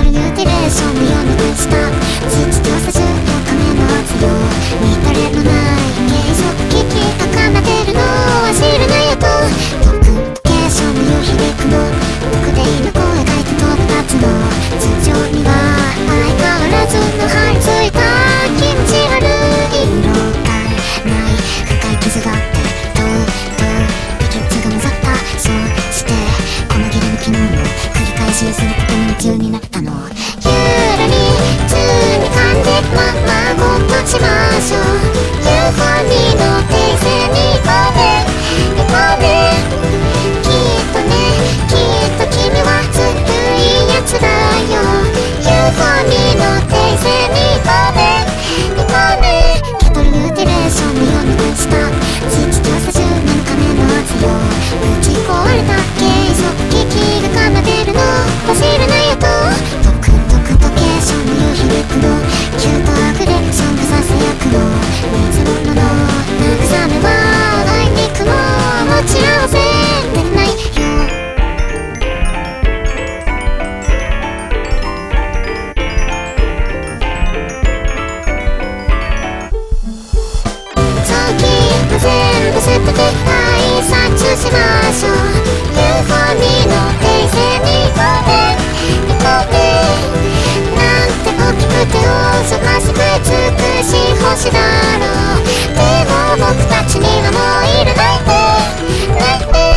ルニューティレーションを読み出した父とさじゅうのための圧量乱れのない継続危機高めてるのは知るなよとコミュニケーションに響くの僕で今声書いて飛び立つの頭上には相変わらずの張り付いた気持ち悪い色がない深い傷があって激痛が混ざったそうしてこのギリの昨日も繰り返しすることに夢中になったのゆらりつに感じままごっとしましょう UFO に乗って一斉に行こうね行こうねきっとねきっと君はずっといいやつだよ UFO に乗って一斉に行こうね行こうねケトルミューティレーションを読み出した父とさじゅう7日目の圧量ぶち壊れた継続危機が奏でるの走るなよと独特とケーションに響くのキュートアグレッションがささやくの水のもの慰めはあいにくも持ち合わせてないよ全部捨てて挨拶しましょう UFO に乗って一斉に行こうね行こうねなんて大きくておぞましく美しい星だろうでも僕たちにはもういらないねないね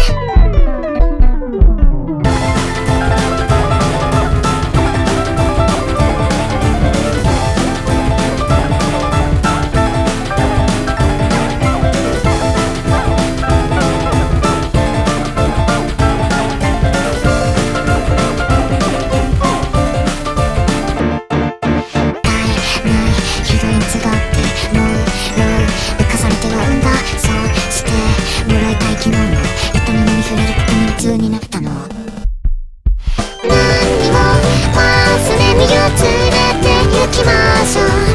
になったの何にも忘れ身を連れて行きましょう